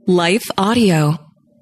Life Audio.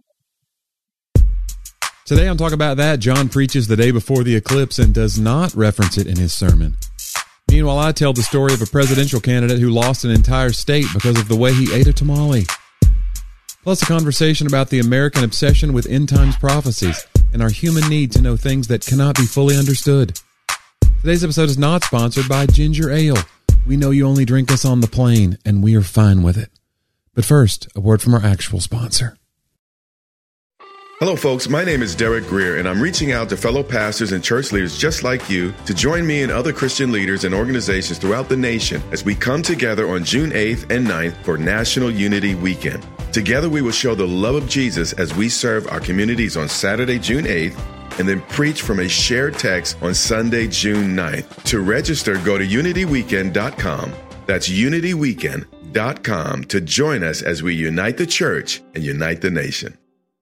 Today on Talk About That, John preaches the day before the eclipse and does not reference it in his sermon. Meanwhile, I tell the story of a presidential candidate who lost an entire state because of the way he ate a tamale. Plus a conversation about the American obsession with end times prophecies and our human need to know things that cannot be fully understood. Today's episode is not sponsored by Ginger Ale. We know you only drink us on the plane, and we are fine with it. But first, a word from our actual sponsor. Hello, folks. My name is Derek Greer, and I'm reaching out to fellow pastors and church leaders just like you to join me and other Christian leaders and organizations throughout the nation as we come together on June 8th and 9th for National Unity Weekend. Together, we will show the love of Jesus as we serve our communities on Saturday, June 8th, and then preach from a shared text on Sunday, June 9th. To register, go to unityweekend.com. That's unityweekend.com to join us as we unite the church and unite the nation.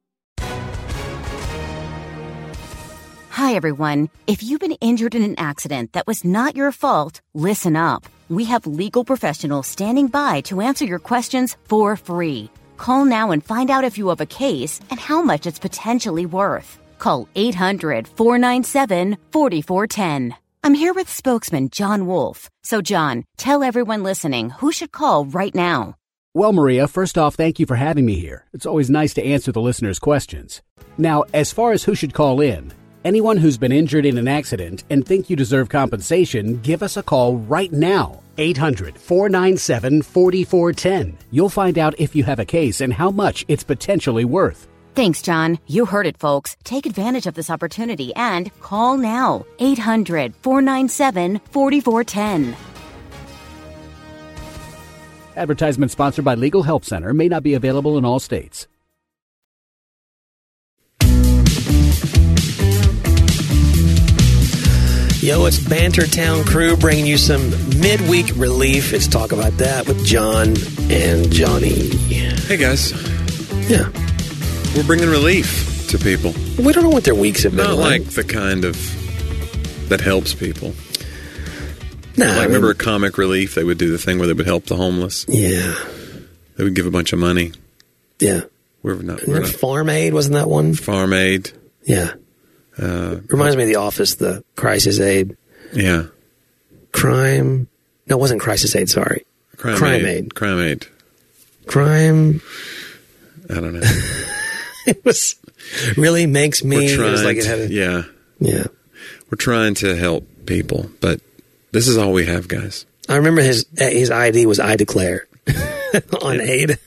Hi, everyone. If you've been injured in an accident that was not your fault, listen up. We have legal professionals standing by to answer your questions for free. Call now and find out if you have a case and how much it's potentially worth. Call 800-497-4410. I'm here with spokesman John Wolf. So, John, tell everyone listening who should call right now. Well, Maria, first off, thank you for having me here. It's always nice to answer the listeners' questions. Now, as far as who should call in, anyone who's been injured in an accident and think you deserve compensation, give us a call right now. 800-497-4410. You'll find out if you have a case and how much it's potentially worth. Thanks, John. You heard it, folks. Take advantage of this opportunity and call now. 800-497-4410. Advertisement sponsored by Legal Help Center. May not be available in all states. Yo, it's Bantertown Crew bringing you some midweek relief. It's Talk About That with John and Johnny. Hey, guys. Yeah. We're bringing relief to people. We don't know what their weeks have been Not like the kind of that helps people. Nah, remember Comic Relief? They would do the thing where they would help the homeless. Yeah. They would give a bunch of money. Yeah. We're not Farm Aid, wasn't that one? Farm Aid. Yeah. Reminds me of The Office, the Crisis Aid. Yeah. Crime. No, it wasn't Crisis Aid, sorry. Crime Aid. Crime Aid. Crime. I don't know. It was really makes me. It was like it had yeah. We're trying to help people, but this is all we have, guys. I remember his ID was I declare on aid.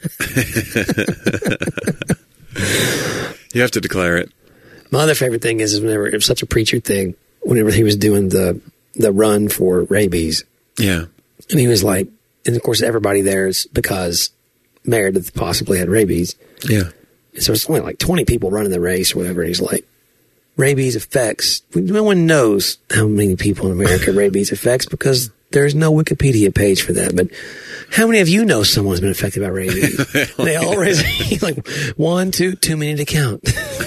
You have to declare it. My other favorite thing is whenever it was such a preacher thing. Whenever he was doing the run for rabies, yeah, and he was like, and of course everybody there is because Meredith possibly had rabies. Yeah. So it's only like 20 people running the race or whatever. And he's like, rabies affects. No one knows how many people in America rabies affects because there's no Wikipedia page for that. But how many of you know someone's been affected by rabies? They all raise like 1, 2, too many to count.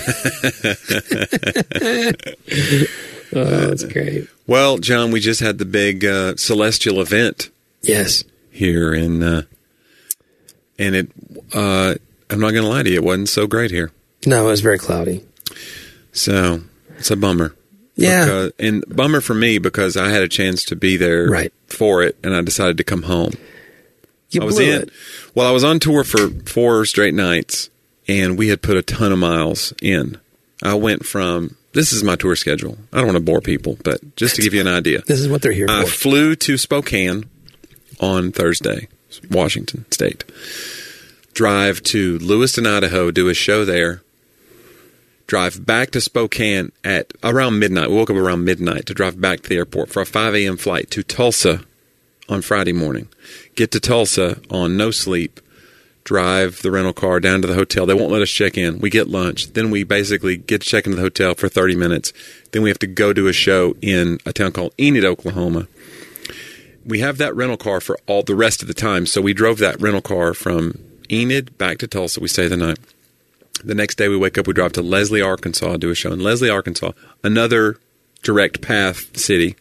Oh, that's great. Well, John, we just had the big celestial event. Yes. Here in, and it, I'm not going to lie to you, it wasn't so great here. No, it was very cloudy. So, it's a bummer. Yeah. And bummer for me because I had a chance to be there for it, and I decided to come home. I was on tour for 4 straight nights, and we had put a ton of miles in. I went from, this is my tour schedule. I don't want to bore people, but just to give you an idea. This is what they're here for. I flew to Spokane on Thursday, Washington State. Drive to Lewiston, Idaho, do a show there. Drive back to Spokane at around midnight. We woke up around midnight to drive back to the airport for a 5 a.m. flight to Tulsa on Friday morning. Get to Tulsa on no sleep. Drive the rental car down to the hotel. They won't let us check in. We get lunch. Then we basically get to check into the hotel for 30 minutes. Then we have to go do a show in a town called Enid, Oklahoma. We have that rental car for all the rest of the time. So we drove that rental car from Enid back to Tulsa. We stay the night. The next day we wake up, we drive to Leslie, Arkansas, do a show in Leslie, Arkansas, another direct path city.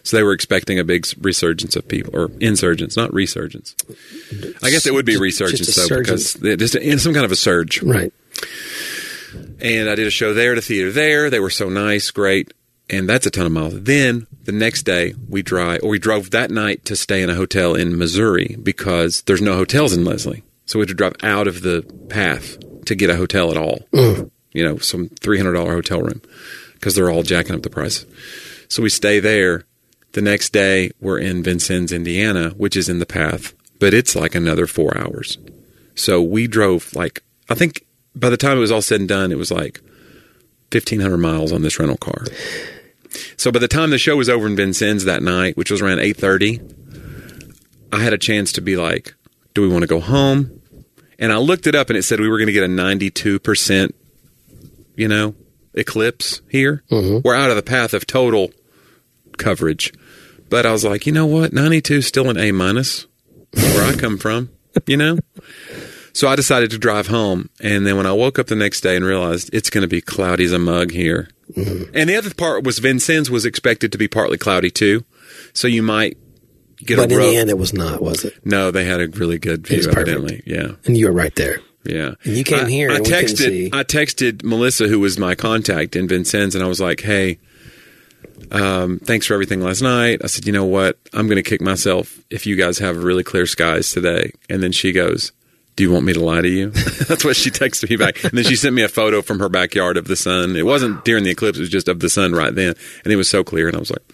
So they were expecting a big resurgence of people, or insurgence, not resurgence. I guess it would be resurgence, though, because just some kind of a surge. Right. And I did a show there at a theater there. They were so nice, great. And that's a ton of miles. Then the next day we drove that night to stay in a hotel in Missouri because there's no hotels in Leslie. So we had to drive out of the path to get a hotel at all. Some $300 hotel room because they're all jacking up the price. So we stay there. The next day we're in Vincennes, Indiana, which is in the path, but it's like another 4 hours. So we drove I think by the time it was all said and done, it was like 1,500 miles on this rental car. So by the time the show was over in Vincennes that night, which was around 8:30, I had a chance to be like, do we want to go home? And I looked it up and it said we were going to get a 92%, eclipse here. Mm-hmm. We're out of the path of total coverage. But I was like, you know what? 92 is still an A- where I come from, So I decided to drive home. And then when I woke up the next day and realized it's going to be cloudy as a mug here. Mm-hmm. And the other part was Vincennes was expected to be partly cloudy too. So you might get But in the end, it was not, was it? No, they had a really good view, evidently. Yeah. And you were right there. Yeah. And you came here and we couldn't see. I texted Melissa, who was my contact in Vincennes, and I was like, hey, thanks for everything last night. I said, you know what? I'm going to kick myself if you guys have really clear skies today. And then she goes, do you want me to lie to you? That's what she texted me back. And then she sent me a photo from her backyard of the sun. It wasn't during the eclipse. It was just of the sun right then. And it was so clear. And I was like,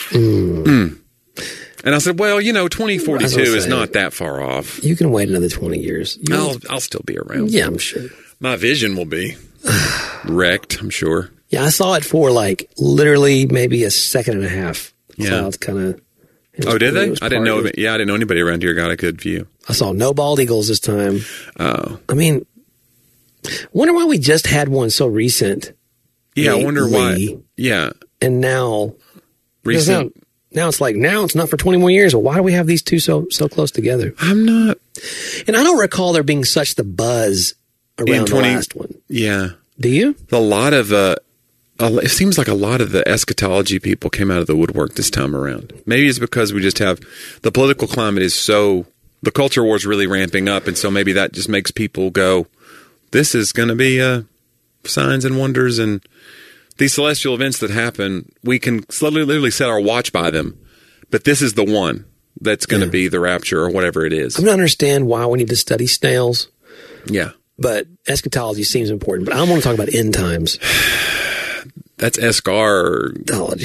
And I said, well, 2042 is not that far off. You can wait another 20 years. I'll still be around. Yeah, I'm sure. My vision will be wrecked, I'm sure. Yeah, I saw it for literally maybe a second and a half. Clouds kind of. Oh, did they? I didn't know. Yeah, I didn't know anybody around here got a good view. I saw no bald eagles this time. Oh. I mean, wonder why we just had one so recent. Yeah, I wonder why. Yeah. And now. Recent. Now it's not for 20 more years. Well, why do we have these two so close together? I'm not. And I don't recall there being such the buzz around the last one. Yeah. Do you? A lot of it seems like a lot of the eschatology people came out of the woodwork this time around. Maybe it's because we just have the political climate is the culture war is really ramping up, and so maybe that just makes people go, this is going to be signs and wonders and these celestial events that happen. We can literally set our watch by them, but this is the one that's going to be the rapture or whatever it is. I don't understand why we need to study snails. Yeah. But eschatology seems important. But I want to talk about end times. That's escargology.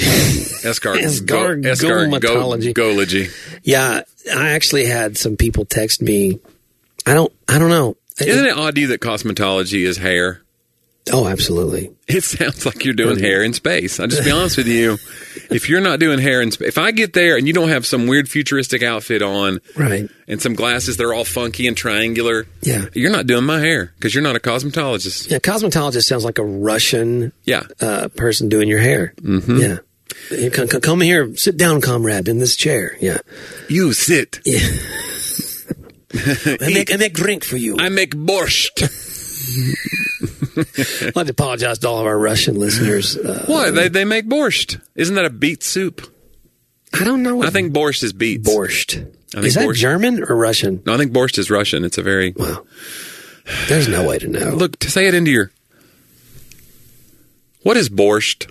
Escargology. Yeah, I actually had some people text me. I don't know. Isn't it odd to you that cosmetology is hair? Oh, absolutely. It sounds like you're doing hair in space. I'll just be honest with you. If you're not doing hair in space, if I get there and you don't have some weird futuristic outfit on, right, and some glasses that are all funky and triangular, yeah, you're not doing my hair because you're not a cosmetologist. Yeah, cosmetologist sounds like a Russian person doing your hair. Mm-hmm. Yeah. Come here, sit down, comrade, in this chair. Yeah. You sit. Yeah. I make drink for you. I make borscht. I'd like to apologize to all of our Russian listeners. What? They make borscht. Isn't that a beet soup? I don't know. I think borscht is beets. Borscht. Is that German or Russian? No, I think borscht is Russian. It's a very... Well, there's no way to know. Look, to say it into your... What is borscht?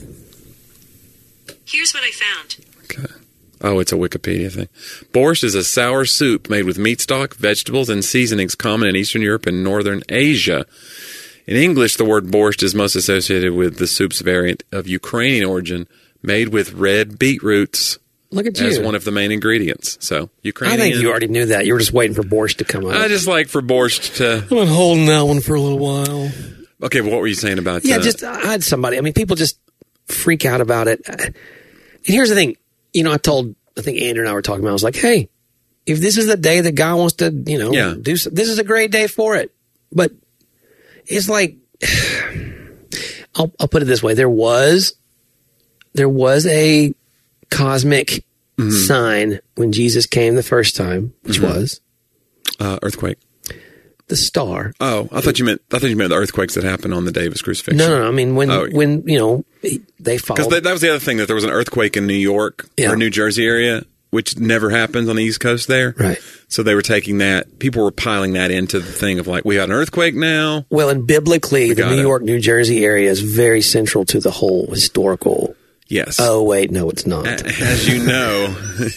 Here's what I found. Okay. Oh, it's a Wikipedia thing. Borscht is a sour soup made with meat stock, vegetables, and seasonings common in Eastern Europe and Northern Asia. In English, the word borscht is most associated with the soup's variant of Ukrainian origin, made with red beetroots. Look at you. As one of the main ingredients. So, Ukrainian. I think you already knew that. You were just waiting for borscht to come up. I just like for borscht to... I've been holding that one for a little while. Okay, well, what were you saying about I had somebody. I mean, people just freak out about it. And here's the thing. I think Andrew and I were talking about, I was like, hey, if this is the day that God wants to, do, this is a great day for it. But it's like, I'll put it this way. There was a cosmic sign when Jesus came the first time, which was? Earthquake. the star. Oh, I thought you meant the earthquakes that happened on the day of his crucifixion. No. I mean, when they fall. Because that was the other thing, that there was an earthquake in New York or New Jersey area, which never happens on the East Coast there. Right. So they were taking that, people were piling that into the thing of like, we got an earthquake now. Well, and biblically, the New York, New Jersey area is very central to the whole historical. Yes. Oh, wait, no, it's not. As you know.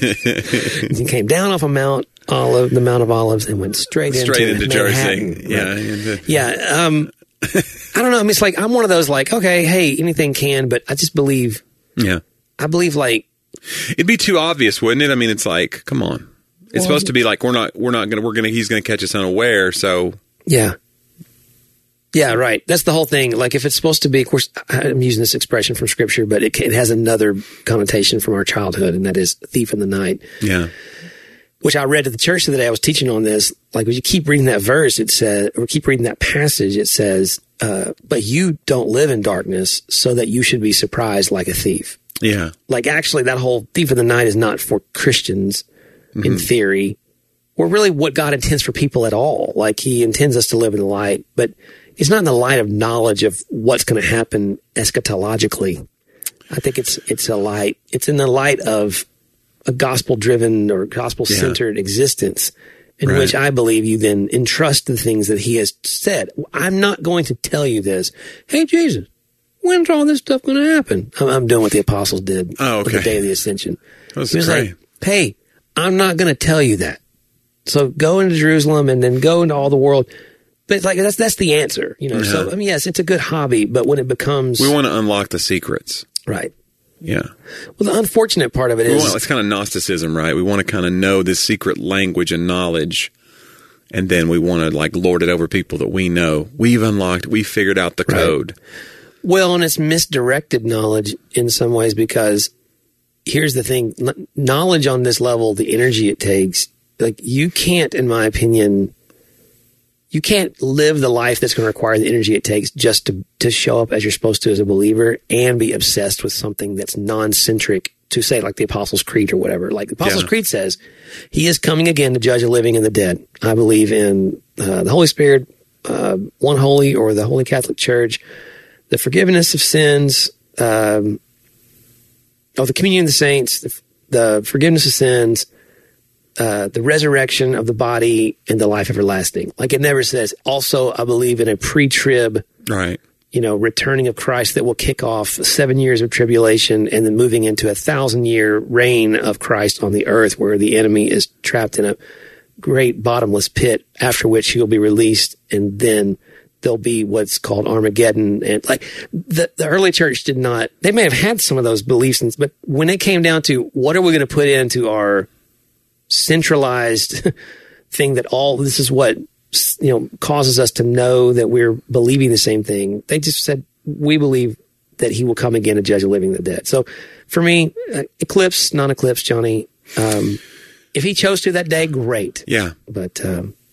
He came down off the Mount of Olives, and went straight into Jersey. Right? Yeah. I don't know. I mean, it's like, I'm one of those like, okay, hey, anything can, but I just believe. Yeah. I believe like. It'd be too obvious, wouldn't it? I mean, it's like, come on. It's supposed to be like, he's going to catch us unaware. So. Yeah. Yeah, right. That's the whole thing. Like, if it's supposed to be, of course, I'm using this expression from Scripture, but it has another connotation from our childhood, and that is thief in the night. Yeah. Which I read at the church the other day. I was teaching on this. Like, when you keep reading that verse, it says, or keep reading that passage, it says, but you don't live in darkness so that you should be surprised like a thief. Yeah. Like, actually, that whole thief in the night is not for Christians in theory, or really what God intends for people at all. Like, he intends us to live in the light, but it's not in the light of knowledge of what's going to happen eschatologically. I think it's a light. It's in the light of a gospel-driven or gospel-centered existence in which I believe you then entrust the things that he has said. I'm not going to tell you this. Hey, Jesus, when's all this stuff going to happen? I'm doing what the apostles did on the day of the ascension. That was he was great. like, hey, I'm not going to tell you that. So go into Jerusalem and then go into all the world. But it's like that's the answer, you know. Yeah. So I mean, yes, it's a good hobby, but when it becomes, we want to unlock the secrets, right? Yeah. Well, the unfortunate part of it is it's kind of Gnosticism, right? We want to kind of know this secret language and knowledge, and then we want to like lord it over people that we know. We've unlocked, we figured out the code. Well, and it's misdirected knowledge in some ways, because here's the thing: knowledge on this level, the energy it takes, like you can't, in my opinion. You can't live the life that's going to require the energy it takes just to show up as you're supposed to as a believer and be obsessed with something that's non-centric to, say, like the Apostles' Creed or whatever. Like the Apostles' Creed says, he is coming again to judge the living and the dead. I believe in the Holy Spirit, one holy, or the Holy Catholic Church, the forgiveness of sins, the communion of the saints, the forgiveness of sins, the resurrection of the body, and the life everlasting. Like, it never says, also, I believe in a pre-trib, returning of Christ that will kick off 7 years of tribulation and then moving into a 1,000-year reign of Christ on the earth, where the enemy is trapped in a great bottomless pit, after which he'll be released, and then there'll be what's called Armageddon. And like the early church did not, they may have had some of those beliefs, but when it came down to what are we going to put into our centralized thing that all this is what causes us to know that we're believing the same thing, they just said, we believe that he will come again to judge the living and the dead. So for me, eclipse, non-eclipse, Johnny, if he chose to that day, great. Yeah. But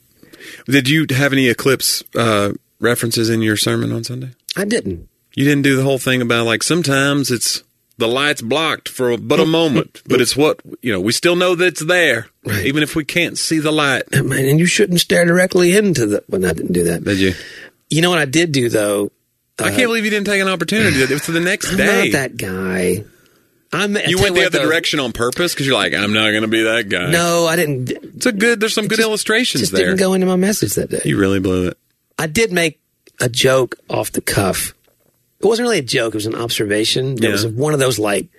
did you have any eclipse references in your sermon on Sunday? I didn't. You didn't do the whole thing about like sometimes it's the light's blocked for but a moment, but it's what, we still know that it's there, even if we can't see the light. And you shouldn't stare directly into the, well, I didn't do that. Did you? You know what I did do, though? I can't believe you didn't take an opportunity. It was for the next day. I'm not that guy. You went the other direction on purpose because you're like, I'm not going to be that guy. No, I didn't. There's some good illustrations there. It didn't go into my message that day. You really blew it. I did make a joke off the cuff. It wasn't really a joke. It was an observation. It was one of those, like,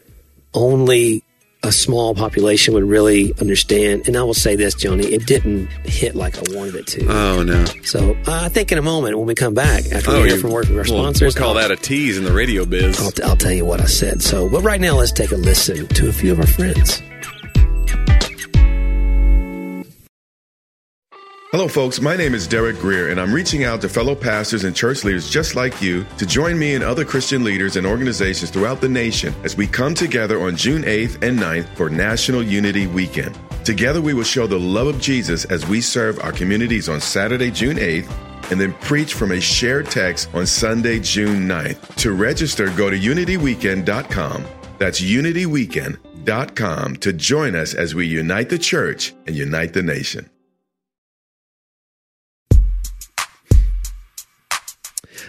only a small population would really understand. And I will say this, Johnny, it didn't hit like I wanted it to. Oh, no. So I think in a moment when we come back, after we hear from working with our sponsors. We'll call that a tease in the radio biz. I'll tell you what I said. So, but right now, let's take a listen to a few of our friends. Hello, folks. My name is Derek Greer, and I'm reaching out to fellow pastors and church leaders just like you to join me and other Christian leaders and organizations throughout the nation as we come together on June 8th and 9th for National Unity Weekend. Together, we will show the love of Jesus as we serve our communities on Saturday, June 8th, and then preach from a shared text on Sunday, June 9th. To register, go to unityweekend.com. That's unityweekend.com to join us as we unite the church and unite the nation.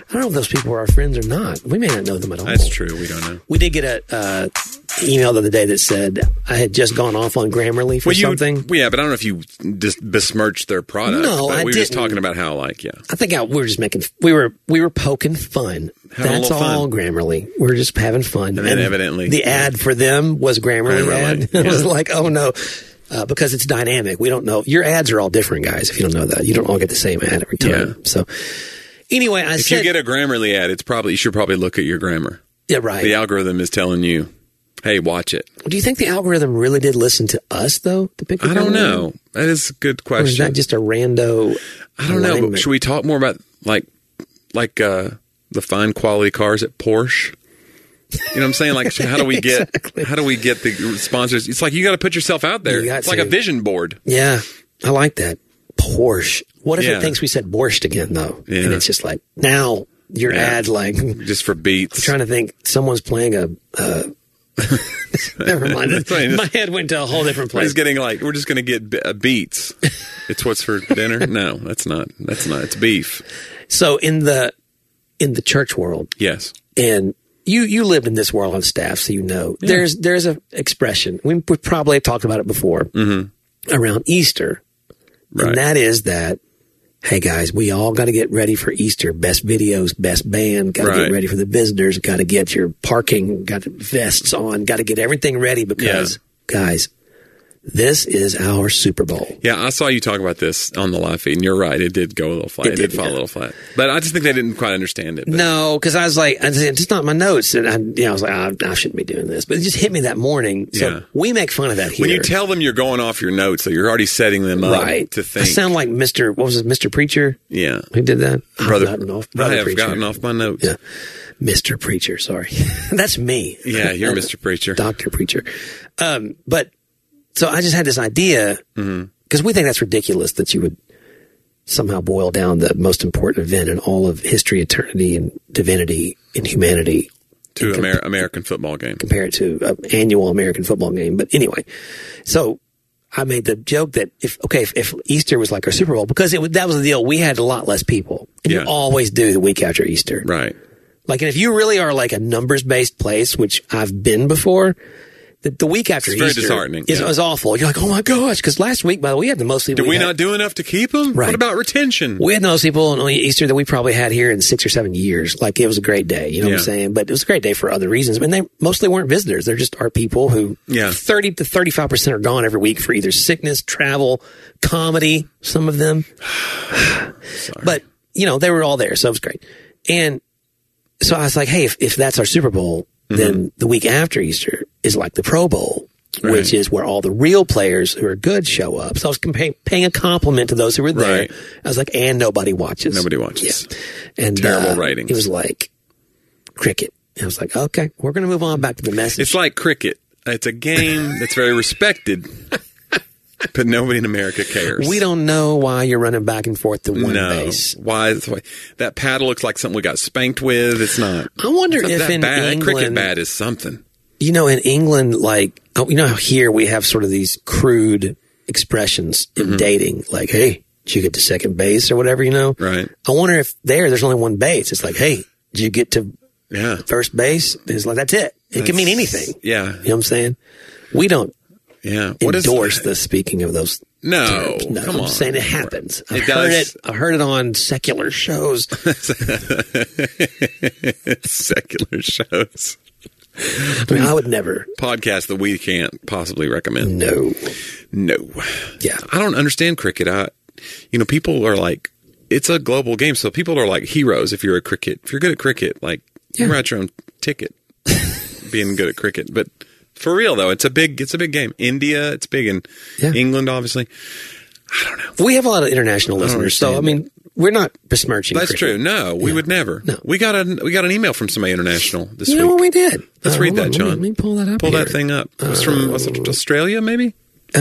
I don't know if those people are our friends or not. We may not know them at all. That's true. We don't know. We did get a email the other day that said I had just gone off on Grammarly for something. Yeah, but I don't know if you just besmirched their product. No, but I we were just didn't. talking about how, like, yeah. I think we were just making we were poking fun. Having a That's little all fun. Grammarly. We're just having fun. And then evidently- the ad for them was Grammarly ad. Yeah. It was like, oh no. Because it's dynamic. We don't know. Your ads are all different, guys, if you don't know that. You don't all get the same ad every time. Yeah. So anyway, If you get a Grammarly ad, you should probably look at your grammar. yeah, right. The algorithm is telling you, hey, watch it. Do you think the algorithm really did listen to us, though, to pick the I don't Grammarly ad? know. That is a good Or is question. that just a rando I don't know. But alignment? should we talk more about like the fine quality cars at Porsche? You know what I'm saying? Like, how do we get the sponsors? It's like you got to put yourself out there. You got It's like a to. vision board. Yeah, I like that. Porsche. What if Yeah. it thinks we said borscht again, though? Yeah. And it's just like, now your Yeah. ad, like, I'm Just for beats. trying to think, someone's playing a. Never mind. That's fine. My head went to a whole different We're place. just getting like we're just going to get beets. It's what's for dinner? No, that's not. It's beef. So in the church world, Yes. and you lived in this world on staff, so you know there's a expression we probably talked about it before around Easter, Right. and that is that, hey guys, we all got to get ready for Easter. Best videos, best band, got to Right. get ready for the visitors, got to get your parking, got vests on, got to get everything ready because guys, this is our Super Bowl. Yeah, I saw you talk about this on the live feed, and you're right. It did go a little flat. It did fall a little flat. But I just think they didn't quite understand it. But No, because I was like, it's just not my notes, and I was like, I shouldn't be doing this. But it just hit me that morning. So Yeah. we make fun of that here. when you tell them you're going off your notes, so you're already setting them up right to I think. sound like Mr. What was it, Mr. Preacher? Yeah. Who did that? Brother, I've gotten off, I Brother have Preacher. gotten off my notes. Yeah, Mr. Preacher. Sorry, that's me. Yeah, you're Mr. Preacher. Dr. Preacher. But so I just had this idea because we think that's ridiculous that you would somehow boil down the most important event in all of history, eternity, and divinity and humanity To American football game. compare it to an annual American football game. But anyway, so I made the joke that if Easter was like our Super Bowl, because that was the deal. We had a lot less people, and Yeah. you always do the week after Easter. Right. Like, and if you really are like a numbers based place, which I've been before, the week after It's very Easter disheartening, is yeah. awful. You're like, oh my gosh, because last week, by the way, we had the most people. Did we not do enough to keep them? Right. What about retention? We had the most people on Easter that we probably had here in 6 or 7 years. Like, it was a great day. You know what I'm Yeah. saying? But it was a great day for other reasons. I mean, they mostly weren't visitors. They're just our people who 30 to 35% are gone every week for either sickness, travel, comedy, some of them. But, you know, they were all there. So it was great. And so I was like, hey, if that's our Super Bowl, then the week after Easter is like the Pro Bowl. Right. Which is where all the real players who are good show up. So I was paying a compliment to those who were there. Right. I was like, and nobody watches. Nobody watches. Yeah. And Terrible ratings. It was like cricket. I was like, okay, we're going to move on back to the message. It's like cricket. It's a game that's very respected, but nobody in America cares. We don't know why you're running back and forth to one base. Why? That paddle looks like something we got spanked with. It's not. I wonder It's not if that in bad. England, Cricket bat is something. you know, in England, like, you know how here we have sort of these crude expressions in dating, like, hey, did you get to second base or whatever, you know? Right. I wonder if there's only one base. It's like, hey, did you get to Yeah. first base? It's like, that's it. It can mean anything. Yeah. You know what I'm saying? We don't Yeah. What is endorse the speaking of those No. terms. No, Come I'm on. saying it happens. It does. I heard it on secular shows. Secular shows. I mean, I would never. Podcast that we can't possibly recommend. No. No. Yeah. I don't understand cricket. People are like, it's a global game, so people are like heroes if you're good at cricket, like you write your own ticket being good at cricket. But for real though, it's a big game. India, it's big in England, obviously. I don't know. We have a lot of international listeners, so I understand mean, we're not besmirching. That's cricket. true. No, we would never. No. We got an email from somebody international this You week. know what we did? Let's read hold that, on, John. Let me pull that up. Pull here. that thing up. It's from Australia, maybe?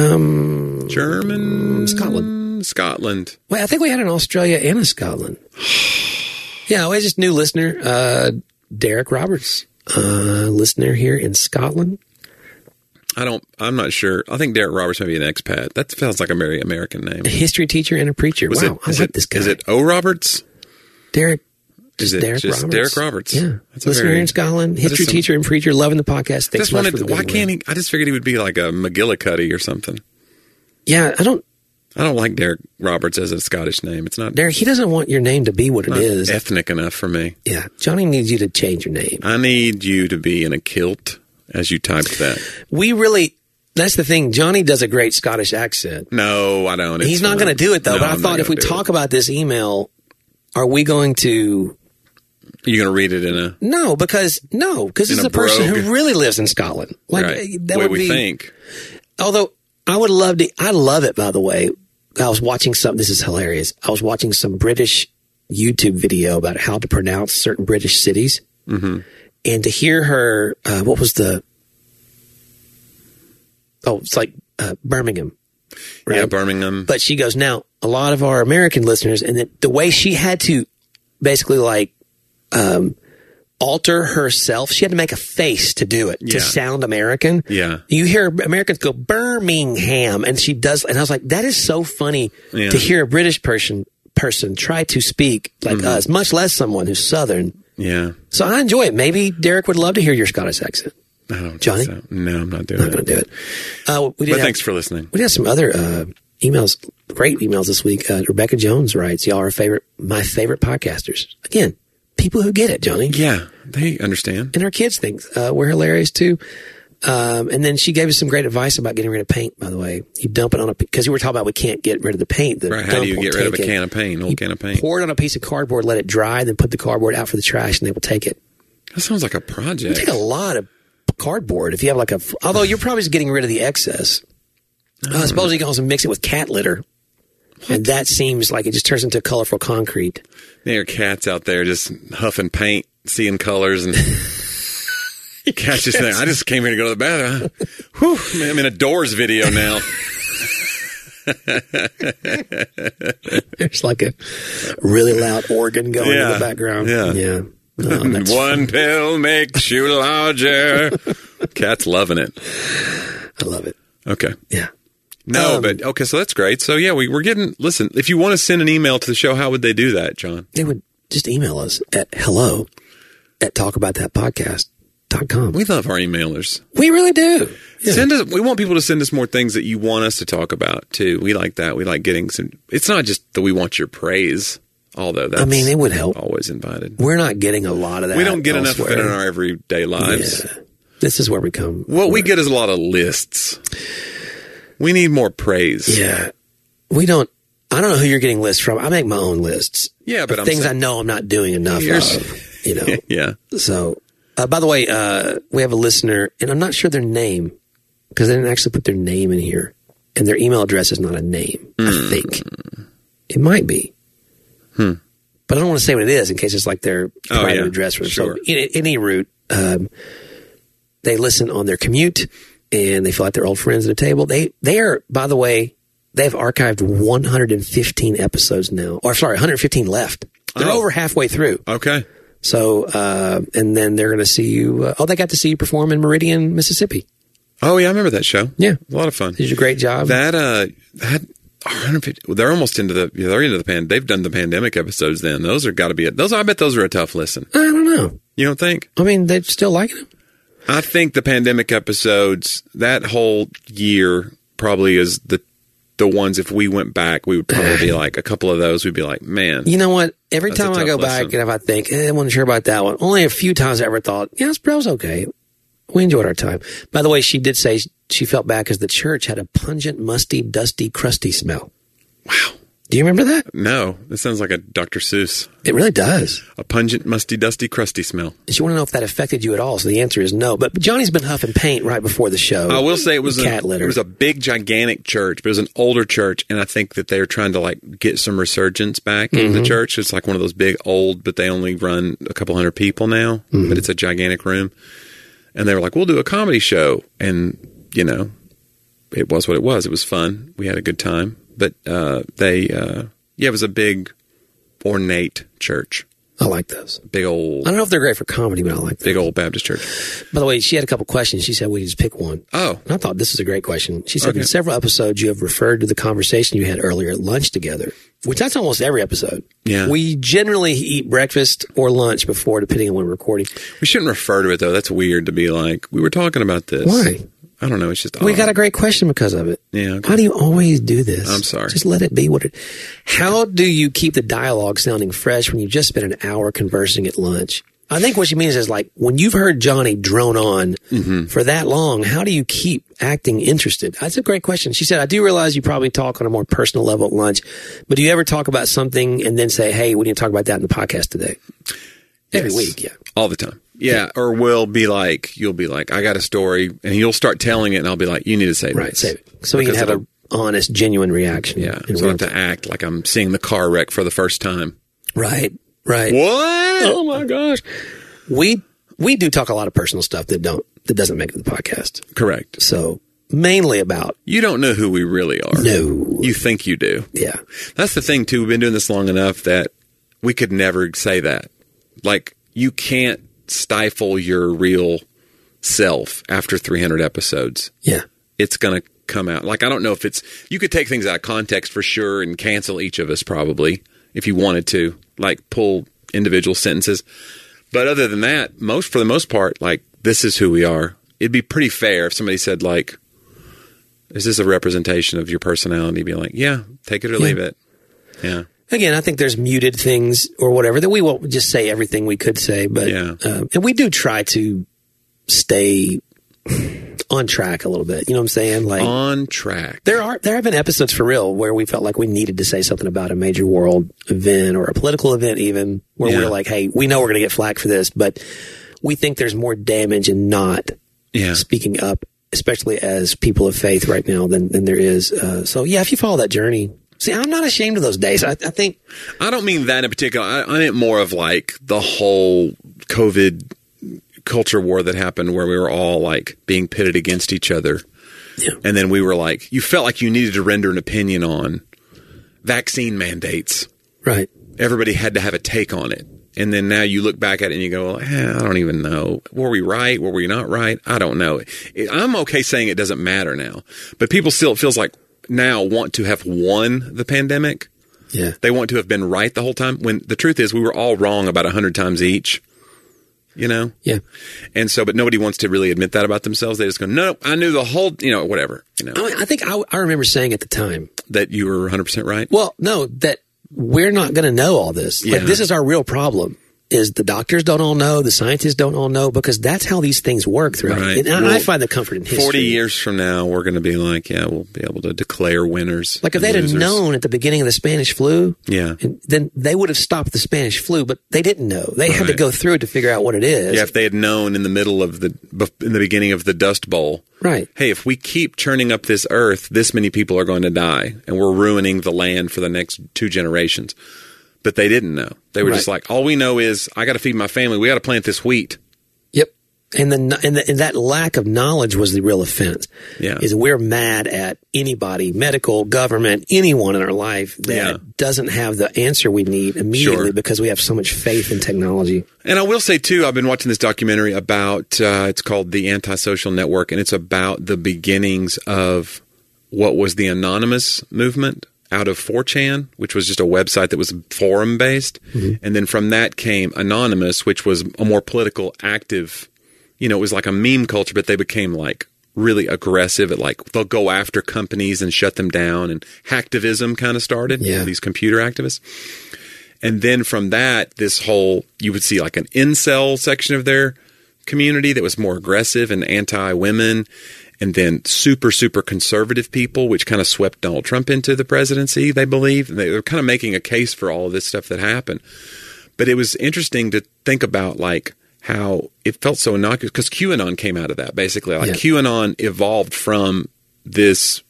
German? Scotland. Well, I think we had an Australia and a Scotland. Yeah, we just new listener, Derek Roberts, listener here in Scotland. I'm not sure. I think Derek Roberts may be an expat. That sounds like a very American name. A history teacher and a preacher. Wow, I like this guy. Is it O. Roberts? Derek? Just Is it Derek just Roberts. Derek Roberts? Yeah. That's a Listener very- here in Scotland, history some- teacher and preacher, loving the podcast. Thanks Just so much wanted, for the why good can't word. he? I just figured he would be like a McGillicuddy or something. Yeah, I don't. I don't like Derek Roberts as a Scottish name. It's not Derek, he doesn't want your name to be what it not is. ethnic enough for me. Yeah, Johnny needs you to change your name. I need you to be in a kilt as you typed that. We really. That's the thing. Johnny does a great Scottish accent. No, I don't. He's not going to do it though. No, but I I'm not thought if gonna we do talk about this email, are we going to? You're going to read it in a No, because this is a a person brogue. who really lives in Scotland. Like right that way would we be. think. Although I would love to. I love it. By the way, I was watching some. This is hilarious. I was watching some British YouTube video about how to pronounce certain British cities, and to hear her. What was the? Oh, it's like Birmingham. Right? Yeah, Birmingham. But she goes, now, a lot of our American listeners, and the way she had to basically like alter herself, she had to make a face to do it, to Yeah. sound American. Yeah. You hear Americans go, Birmingham, and she does, and I was like, that is so funny Yeah. to hear a British person try to speak like us, much less someone who's Southern. Yeah. So I enjoy it. Maybe Derek would love to hear your Scottish accent. I don't Johnny? think so. No, I'm not doing I'm it. not going to do it. We did But have- thanks for listening. We got some other emails, great emails this week. Rebecca Jones writes, y'all are my favorite podcasters. Again, people who get it, Johnny. Yeah, they understand. And our kids think we're hilarious too. And then she gave us some great advice about getting rid of paint, by the way. You dump it on because we were talking about we can't get rid of the paint. The Right, how dump do you will get rid of a take it. can of paint, old can of paint? Pour it on a piece of cardboard, let it dry, then put the cardboard out for the trash, and they will take it. That sounds like a You project. take a lot of cardboard if you have although you're probably just getting rid of the excess. I suppose you can also mix it with cat litter. And that seems like it just turns into colorful concrete. There are cats out there just huffing paint, seeing colors, and cats just think, I just came here to go to the bathroom. Whew, man, I'm in a Doors video now. There's like a really loud organ going in Yeah. the background. Yeah. Yeah. Oh, that's One pill makes you larger. Cat's loving it. I love it. Okay. Yeah. No, but okay, so that's great. So yeah, we're getting, listen, if you want to send an email to the show, how would they do that, John? They would just email us at hello@talkaboutthatpodcast.com. We love our emailers. We really do. Yeah. Send us. We want people to send us more things that you want us to talk about too. We like that. We like getting some. It's not just that we want your praise, although that's. I mean, it would help. Always invited. We're not getting a lot of that. We don't get enough of it in elsewhere. our everyday lives. Yeah. This is where we come. What we get is a lot of lists. We need more praise. Yeah. We don't. I don't know who you're getting lists from. I make my own lists. Yeah, but of I'm things saying- I know I'm not doing enough Here's- of. You know. Yeah. So, by the way, we have a listener, and I'm not sure their name because they didn't actually put their name in here, and their email address is not a name. I think it might be, but I don't want to say what it is in case it's like their private yeah. address. Sure. So, in any route, they listen on their commute, and they feel like they're old friends at a table. They are, by the way, they've archived 115 episodes now, or sorry, 115 left. They're Oh. over halfway through. Okay. So, and then they're going to see you. They got to see you perform in Meridian, Mississippi. Oh yeah, I remember that show. Yeah. A lot of fun. Did you do a great job? That 150. They're almost into the. They're into the They've done the pandemic episodes. Then those are got to be those. I bet those are a tough listen. I don't know. You don't think? I mean, they're still liking them. I think the pandemic episodes that whole year probably is the ones. If we went back, we would probably be like a couple of those. We'd be like, man, You know what? Every That's a time I tough go back lesson. and if I think, I wasn't sure about that one, only a few times I ever thought, yeah, that was okay. We enjoyed our time. By the way, she did say she felt bad because the church had a pungent, musty, dusty, crusty smell. wow. Do you remember that? No, this sounds like a Dr. Seuss. It really does. A pungent, musty, dusty, crusty smell. And she want to know if that affected you at all. So the answer is no. But Johnny's been huffing paint right before the show. I will say it was cat litter. It was a big, gigantic church, but it was an older church, and I think that they're trying to like get some resurgence back in the church. It's like one of those big old, but they only run a couple hundred people now, but it's a gigantic room. And they were like, "We'll do a comedy show," and you know, it was what it was. It was fun. We had a good time, but it was a big, ornate church. I like those. Big old, I don't know if they're great for comedy, but I like them. big old Baptist church. By the way, she had a couple questions. She said we just pick one. Oh. And I thought this is a great question. She said, Okay. in several episodes, you have referred to the conversation you had earlier at lunch together, which that's almost every episode. Yeah. We generally eat breakfast or lunch before, depending on when we're recording. We shouldn't refer to it, though. That's weird to be like, we were talking about this. Why? I don't know. It's just We odd. got a great question because of it. Yeah, okay. Why do you always do this? I'm sorry. Just let it be what it. How do you keep the dialogue sounding fresh when you just spent an hour conversing at lunch? I think what she means is like when you've heard Johnny drone on for that long, how do you keep acting interested? That's a great question. She said, I do realize you probably talk on a more personal level at lunch, but do you ever talk about something and then say, hey, we need to talk about that in the podcast today? Every Yes. week, yeah. All the time. Yeah. Or you'll be like, I got a story, and you'll start telling it, and I'll be like, you need to say Right, this. save it. So we can Because have it'll- an honest, genuine reaction. Yeah. in So I real have to time. act like I'm seeing the car wreck for the first time. Right, right. What? Oh my gosh. We do talk a lot of personal stuff that doesn't make it to the podcast. Correct. So mainly about You don't know who we really are. no. You think you do. Yeah. That's the thing, too. We've been doing this long enough that we could never say that. Like, you can't stifle your real self after 300 episodes. Yeah. It's going to come out. Like, I don't know if it's, you could take things out of context for sure and cancel each of us probably if you wanted to, like pull individual sentences. But other than that, for the most part, like, this is who we are. It'd be pretty fair if somebody said, like, is this a representation of your personality? Be like, yeah, take it or leave it. Yeah. Again, I think there's muted things or whatever that we won't just say everything we could say, but Yeah. And we do try to stay on track a little bit. You know what I'm saying? Like On track. there have been episodes for real where we felt like we needed to say something about a major world event or a political event, even where Yeah. we're like, hey, we know we're going to get flack for this, but we think there's more damage in not Yeah. speaking up, especially as people of faith right now than there is. So yeah, if you follow that journey, see, I'm not ashamed of those days. I think. I don't mean that in particular. I meant more of like the whole COVID culture war that happened where we were all like being pitted against each other. Yeah. And then we were like, you felt like you needed to render an opinion on vaccine mandates. Right. Everybody had to have a take on it. And then now you look back at it and you go, I don't even know. Were we right? Were we not right? I don't know. I'm okay saying it doesn't matter now. But people still, it feels like now want to have won the pandemic. Yeah. They want to have been right the whole time when the truth is we were all wrong about 100 times each, you know? Yeah. And so, but nobody wants to really admit that about themselves. They just go, no, I knew the whole, whatever, I think I remember saying at the time, that you were 100% right. well, no, that we're not going to know all this. Like Yeah. this is our real problem. Is the doctors don't all know, the scientists don't all know, because that's how these things work throughout. Right. And I Well, find the comfort in history. 40 years from now, we're going to be like, yeah, we'll be able to declare winners. Like if and they'd have losers. known at the beginning of the Spanish flu, Yeah. then they would have stopped the Spanish flu, but they didn't know. They had to Right. go through it to figure out what it is. Yeah, if they had known in the beginning of the Dust Bowl, Right. hey, if we keep churning up this earth, this many people are going to die, and we're ruining the land for the next 2 generations. But they didn't know. They were Right. just like, all we know is I got to feed my family. We got to plant this wheat. Yep. And and that lack of knowledge was the real offense. Yeah. Is we're mad at anybody, medical, government, anyone in our life that Yeah. doesn't have the answer we need immediately Sure. because we have so much faith in technology. And I will say, too, I've been watching this documentary about, it's called The Antisocial Network, and it's about the beginnings of what was the Anonymous movement out of 4chan, which was just a website that was forum-based. And then from that came Anonymous, which was a more political, active, it was like a meme culture, but they became like really aggressive at like, they'll go after companies and shut them down, and hacktivism kind of started, Yeah. these computer activists. And then from that, this whole, you would see like an incel section of their community that was more aggressive and anti-women, and then super, super conservative people, which kind of swept Donald Trump into the presidency, they believe. They were kind of making a case for all of this stuff that happened. But it was interesting to think about like how it felt so innocuous, because QAnon came out of that, basically. Like Yeah. QAnon evolved from this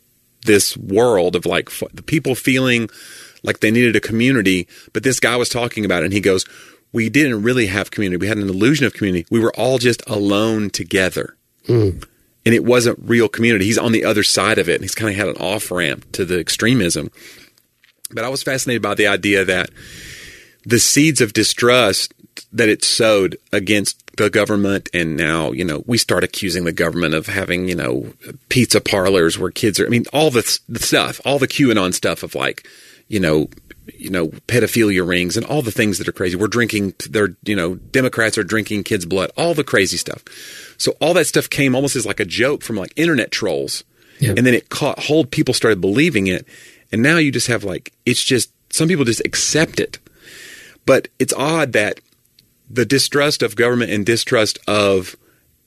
world of like the people feeling like they needed a community, but this guy was talking about it, and he goes, we didn't really have community. We had an illusion of community. We were all just alone together. And it wasn't real community. He's on the other side of it, and he's kind of had an off-ramp to the extremism. But I was fascinated by the idea that the seeds of distrust that it sowed against the government, and now, we start accusing the government of having, pizza parlors where kids are, all the stuff, all the QAnon stuff of like, pedophilia rings and all the things that are crazy. Democrats are drinking kids' blood, all the crazy stuff. So all that stuff came almost as like a joke from like internet trolls. Yeah. And then it caught hold. People started believing it. And now you just have it's just, some people just accept it. But it's odd that the distrust of government and mistrust of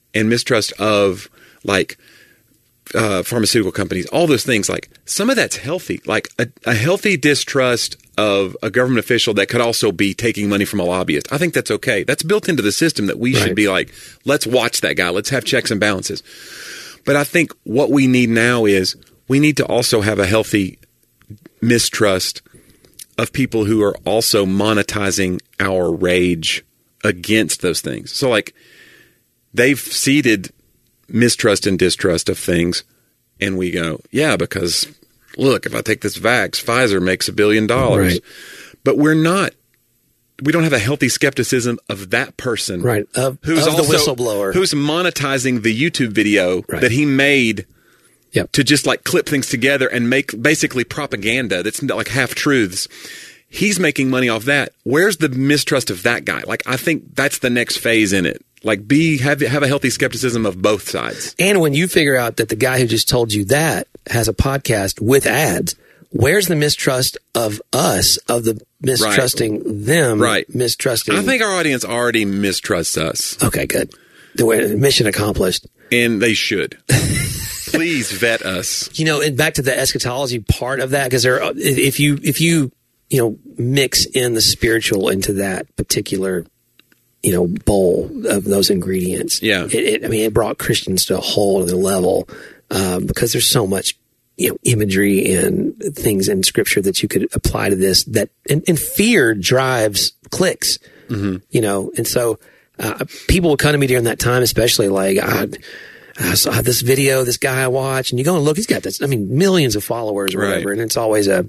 pharmaceutical companies, all those things, some of that's healthy. Like a healthy distrust of a government official that could also be taking money from a lobbyist. I think that's okay. That's built into the system that we should be like, let's watch that guy. Let's have checks and balances. But I think what we need now is we need to also have a healthy mistrust of people who are also monetizing our rage against those things. So they've seeded mistrust and distrust of things, and we go, yeah, because look, if I take this vax, Pfizer makes $1 billion. Right. But we don't have a healthy skepticism of that person. Right. Who's also the whistleblower. Who's monetizing the YouTube video that he made to just clip things together and make basically propaganda that's like half truths. He's making money off that. Where's the mistrust of that guy? I think that's the next phase in it. Have a healthy skepticism of both sides. And when you figure out that the guy who just told you that has a podcast with ads, where's the mistrust of us, of the mistrusting them, mistrusting? I think our audience already mistrusts us. Okay, good. Mission accomplished. And they should. Please vet us. And back to the eschatology part of that, because if you mix in the spiritual into that particular, bowl of those ingredients. Yeah. It brought Christians to a whole other level, because there's so much, imagery and things in scripture that you could apply to this and fear drives clicks, and so, people would come to me during that time, especially I saw this video, this guy I watch, and you go and look, he's got this, millions of followers or whatever. And it's always I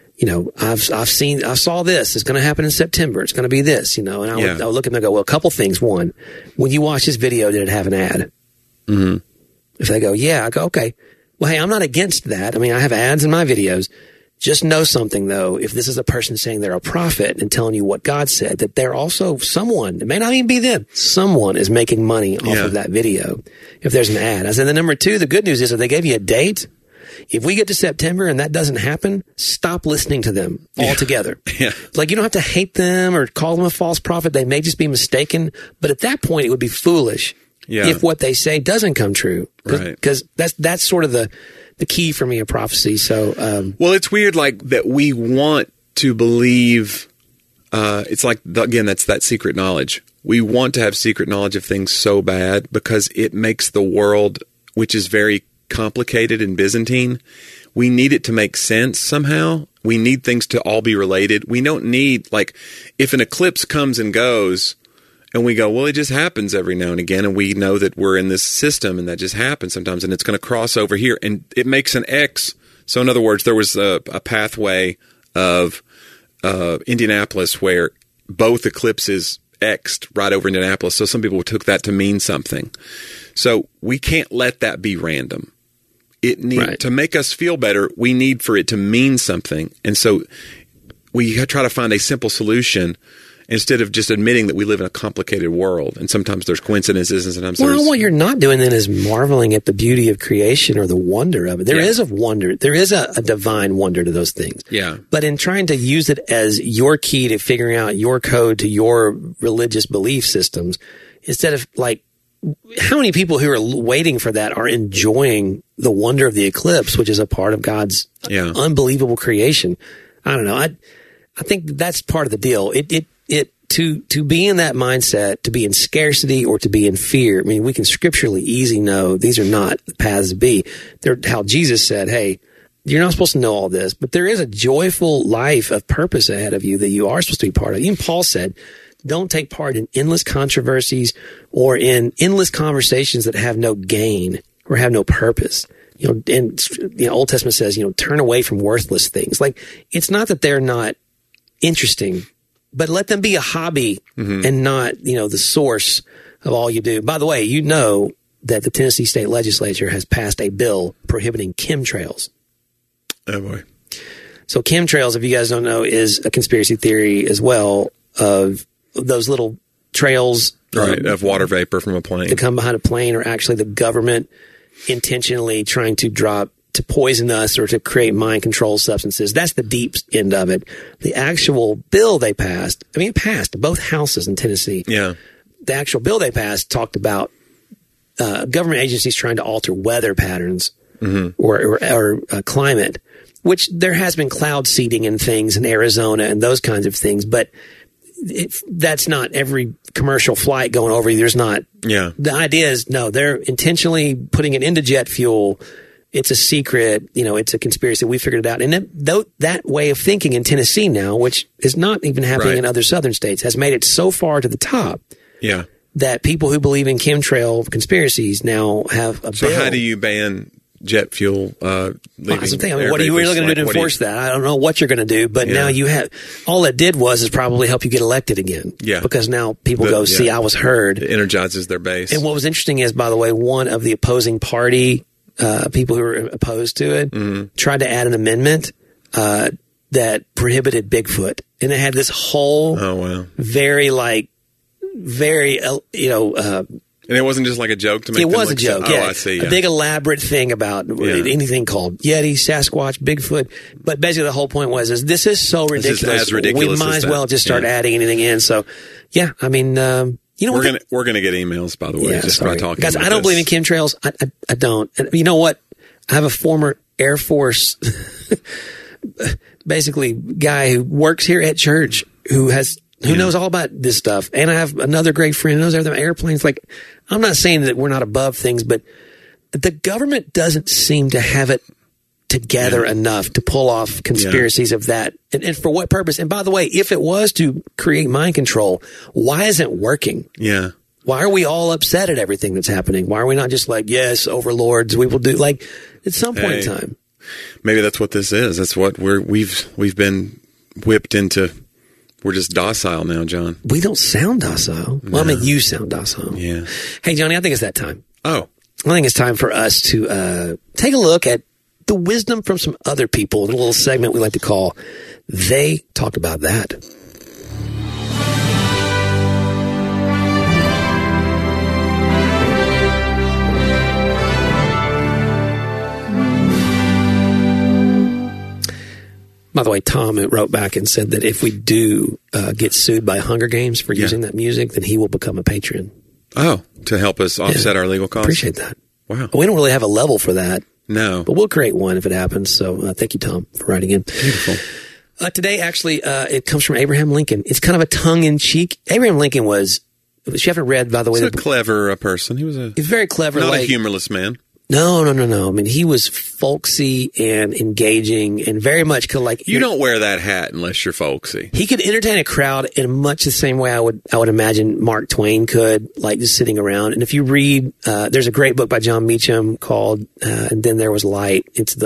saw this. It's going to happen in September. It's going to be this, and I would look at them and go, well, a couple things. One, when you watch this video, did it have an ad? Mm-hmm. If they go, yeah, I go, okay. Well, hey, I'm not against that. I have ads in my videos. Just know something, though. If this is a person saying they're a prophet and telling you what God said, that they're also someone, it may not even be them, someone is making money off of that video if there's an ad. I said, the number two, the good news is if they gave you a date, if we get to September and that doesn't happen, stop listening to them altogether. Yeah. You don't have to hate them or call them a false prophet. They may just be mistaken. But at that point, it would be foolish if what they say doesn't come true. Because that's sort of the key for me of prophecy. So, well, it's weird that we want to believe, it's again, that's that secret knowledge. We want to have secret knowledge of things so bad because it makes the world, which is very complicated and Byzantine, we need it to make sense somehow. We need things to all be related. We don't need, if an eclipse comes and goes and we go, well, it just happens every now and again, and we know that we're in this system and that just happens sometimes, and it's going to cross over here, and it makes an X. So in other words, there was a pathway of Indianapolis where both eclipses X'd right over Indianapolis. So some people took that to mean something. So we can't let that be random. To make us feel better, we need for it to mean something. And so we try to find a simple solution instead of just admitting that we live in a complicated world. And sometimes there's coincidences and sometimes there's... Well, what you're not doing then is marveling at the beauty of creation or the wonder of it. There is a wonder. There is a divine wonder to those things. Yeah. But in trying to use it as your key to figuring out your code to your religious belief systems, instead of how many people who are waiting for that are enjoying the wonder of the eclipse, which is a part of God's unbelievable creation? I don't know. I think that's part of the deal. To be in that mindset, to be in scarcity or to be in fear. We can scripturally easily know these are not the paths to be. They're how Jesus said, hey, you're not supposed to know all this, but there is a joyful life of purpose ahead of you that you are supposed to be part of. Even Paul said, don't take part in endless controversies or in endless conversations that have no gain or have no purpose. And Old Testament says, turn away from worthless things. It's not that they're not interesting but let them be a hobby and not, the source of all you do. By the way, that the Tennessee State Legislature has passed a bill prohibiting chemtrails. Oh, boy. So chemtrails, if you guys don't know, is a conspiracy theory as well of those little trails. Right, of water vapor from a plane. To come behind a plane, or actually the government intentionally trying to poison us or to create mind control substances. That's the deep end of it. The actual bill they passed, it passed both houses in Tennessee. Yeah. The actual bill they passed talked about government agencies trying to alter weather patterns or climate, which there has been cloud seeding and things in Arizona and those kinds of things, but that's not every commercial flight going over. There's not. Yeah. The idea is, no, they're intentionally putting it into jet fuel. It's a secret. It's a conspiracy. We figured it out. And that way of thinking in Tennessee now, which is not even happening in other southern states, has made it so far to the top. Yeah. That people who believe in chemtrail conspiracies now have a bill. So how do you ban jet fuel leaving? That's the thing. What are you really going to do to enforce that? I don't know what you're going to do, but now you have – all it did was probably help you get elected again. Yeah. Because now people go, see, I was heard. It energizes their base. And what was interesting is, by the way, one of the opposing party people who were opposed to it tried to add an amendment that prohibited Bigfoot. And it had this whole and it wasn't just like a joke to make it was a joke. Oh, I see. Yeah. A big elaborate thing about anything called Yeti, Sasquatch, Bigfoot. But basically the whole point was, this is so ridiculous. This is as ridiculous we might as as well just start adding anything in. So, we're gonna get emails, by the way, by talking. Guys, I don't believe in chemtrails. I don't. And you know what? I have a former Air Force, basically guy who works here at church who knows all about this stuff. And I have another great friend who knows everything about airplanes. Like, I'm not saying that we're not above things, but the government doesn't seem to have it together enough to pull off conspiracies of that. And for what purpose? And by the way, if it was to create mind control, why isn't it working? Yeah. Why are we all upset at everything that's happening? Why are we not just like, yes, overlords, we will do, like, at some point in time. Maybe that's what this is. That's what we've been whipped into. We're just docile now, John. We don't sound docile. Well, you sound docile. Yeah. Hey, Johnny, I think it's that time. Oh. I think it's time for us to take a look at the wisdom from some other people in a little segment we like to call They Talked About That. By the way, Tom wrote back and said that if we do get sued by Hunger Games for using that music, then he will become a patron. Oh, to help us offset our legal costs? Appreciate that. Wow. We don't really have a level for that. No. But we'll create one if it happens. So thank you, Tom, for writing in. Beautiful. Today, actually, it comes from Abraham Lincoln. It's kind of a tongue-in-cheek. Abraham Lincoln was, if you haven't read, by the way. He's a clever person. He's very clever. Not a humorless man. No. I mean, he was folksy and engaging and very much like. You don't wear that hat unless you're folksy. He could entertain a crowd in much the same way I would imagine Mark Twain could, like just sitting around. And if you read, there's a great book by John Meacham called "And Then There Was Light."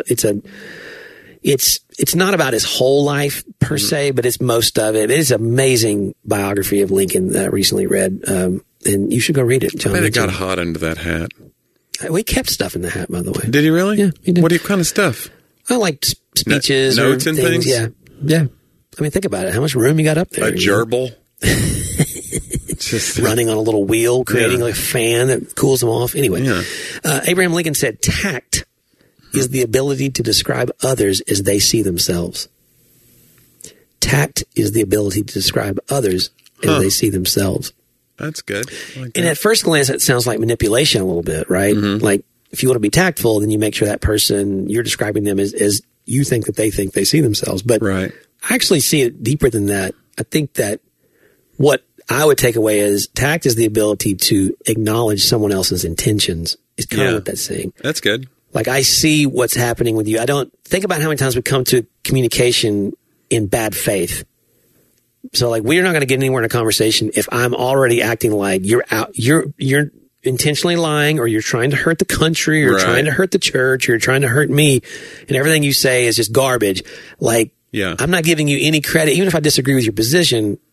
It's not about his whole life per se, but it's most of it. It is an amazing biography of Lincoln that I recently read, and you should go read it. John I bet Meacham. it got hot under that hat. We kept stuff in the hat, by the way. Did he really? Yeah, he did. What kind of stuff? I like speeches, notes and things. Yeah. I mean, think about it. How much room you got up there? A gerbil. Just running on a little wheel, creating like a fan that cools them off. Anyway, Abraham Lincoln said, "Tact is the ability to describe others as they see themselves." Tact is the ability to describe others as they see themselves. That's good. And at first glance, it sounds like manipulation a little bit, right? Mm-hmm. Like, if you want to be tactful, then you make sure that person, you're describing them as you think that they see themselves. But I actually see it deeper than that. I think that what I would take away is tact is the ability to acknowledge someone else's intentions, is kind of what that's saying. That's good. Like, I see what's happening with you. I don't think about how many times we come to communication in bad faith. So, like, we're not going to get anywhere in a conversation if I'm already acting like you're intentionally lying, or you're trying to hurt the country, or trying to hurt the church, or you're trying to hurt me, and everything you say is just garbage. Like, I'm not giving you any credit. Even if I disagree with your position,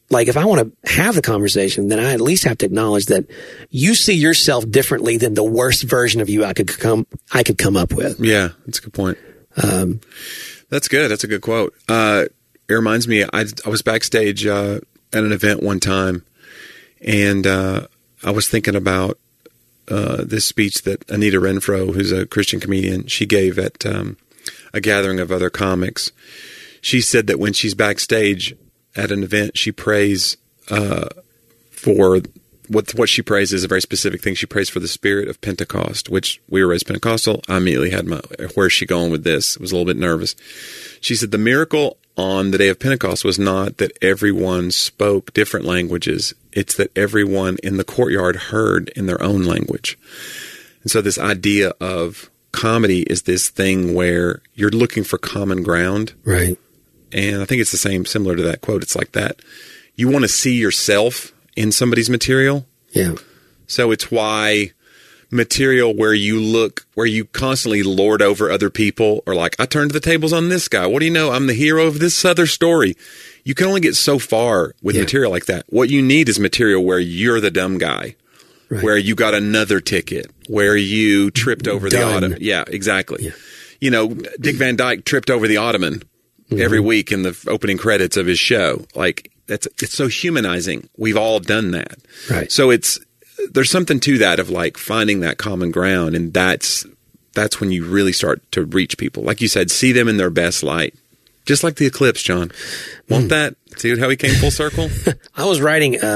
like, if I want to have the conversation, then I at least have to acknowledge that you see yourself differently than the worst version of you I could come up with. Yeah, that's a good point. That's good. That's a good quote. It reminds me, I was backstage at an event one time, and I was thinking about this speech that Anita Renfro, who's a Christian comedian, she gave at a gathering of other comics. She said that when she's backstage at an event, she prays for what she prays is a very specific thing. She prays for the spirit of Pentecost, which we were raised Pentecostal. I immediately had where's she going with this? I was a little bit nervous. She said the miracle on the day of Pentecost was not that everyone spoke different languages. It's that everyone in the courtyard heard in their own language. And so this idea of comedy is this thing where you're looking for common ground. Right. And I think it's similar to that quote. It's like that. You want to see yourself in somebody's material. Yeah. So it's why material where you constantly lord over other people, or like, I turned the tables on this guy. What do you know? I'm the hero of this other story. You can only get so far with material like that. What you need is material where you're the dumb guy, where you got another ticket, where you tripped over the ottoman. Yeah, exactly. Yeah. You know, Dick Van Dyke tripped over the ottoman every week in the opening credits of his show. Like, it's so humanizing. We've all done that. Right. So there's something to that of like finding that common ground, and that's when you really start to reach people. Like you said, see them in their best light. Just like the eclipse, John. Want that? See how he came full circle? I was writing in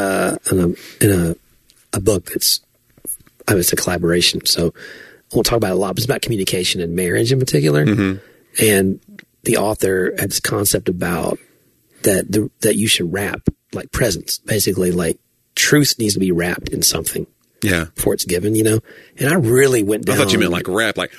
a book it's a collaboration, so I won't talk about it a lot, but it's about communication and marriage in particular. Mm-hmm. And the author had this concept about that you should wrap, like, presents. Basically, like, truth needs to be wrapped in something. Yeah. Before it's given, you know? And I really went down. I thought you meant like rap, like.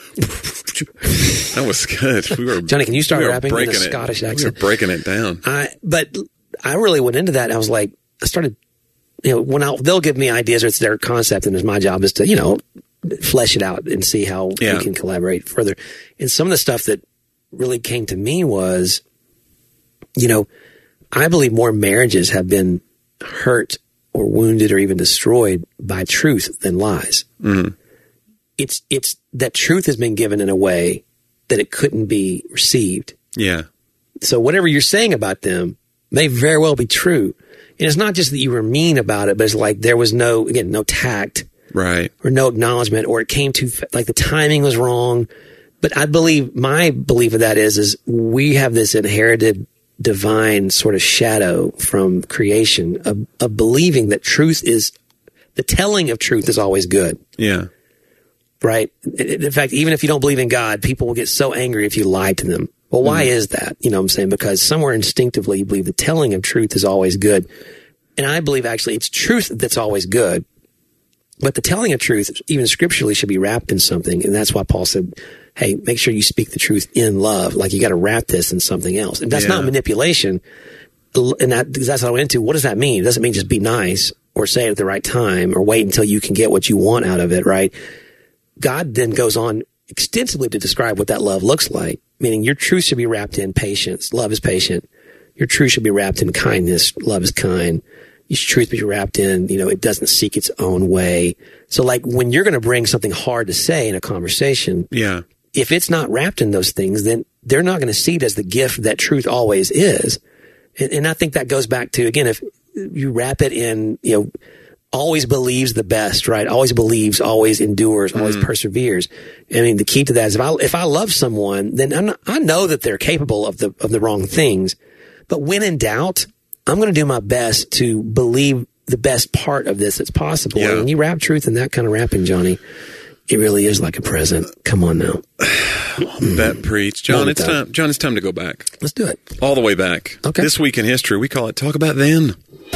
That was good. Johnny, can you start rapping in a Scottish accent? We were breaking it down. But I really went into that. And I was like, I started, you know, they'll give me ideas, or it's their concept, and it's my job is to, you know, flesh it out and see how we can collaborate further. And some of the stuff that really came to me was, you know, I believe more marriages have been hurt or wounded or even destroyed by truth than lies. Mm-hmm. It's that truth has been given in a way that it couldn't be received. Yeah. So whatever you're saying about them may very well be true. And it's not just that you were mean about it, but it's like there was no tact. Right. Or no acknowledgement, or it came too, like the timing was wrong. But my belief of that is we have this inherited divine sort of shadow from creation of believing that the telling of truth is always good. Yeah. Right? In fact, even if you don't believe in God, people will get so angry if you lie to them. Well, why is that? You know what I'm saying? Because somewhere instinctively you believe the telling of truth is always good. And I believe actually it's truth that's always good. But the telling of truth, even scripturally, should be wrapped in something. And that's why Paul said, hey, make sure you speak the truth in love. Like, you got to wrap this in something else. And that's not manipulation. And that's what I went into. What does that mean? It doesn't mean just be nice or say it at the right time or wait until you can get what you want out of it, right? God then goes on extensively to describe what that love looks like, meaning your truth should be wrapped in patience. Love is patient. Your truth should be wrapped in kindness. Love is kind. Your truth be wrapped in, you know, it doesn't seek its own way. So, like, when you're going to bring something hard to say in a conversation, if it's not wrapped in those things, then they're not going to see it as the gift that truth always is. And I think that goes back to, again, if you wrap it in, you know, always believes the best, right? Always believes, always endures, always perseveres. I mean, the key to that is if I love someone, then I know that they're capable of the wrong things. But when in doubt, I'm going to do my best to believe the best part of this that's possible. Yeah. And when you wrap truth in that kind of wrapping, Johnny, it really is like a present. Come on now. That preach. John, it's time. John, it's time to go back. Let's do it. All the way back. Okay. This week in history, we call it Talk About Then.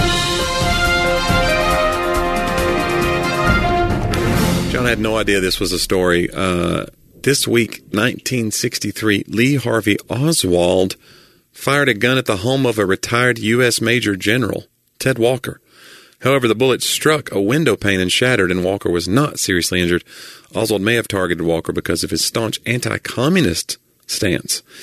John, I had no idea this was a story. This week, 1963, Lee Harvey Oswald fired a gun at the home of a retired U.S. Major General, Ted Walker. However, the bullet struck a window pane and shattered, and Walker was not seriously injured. Oswald may have targeted Walker because of his staunch anti-communist stance.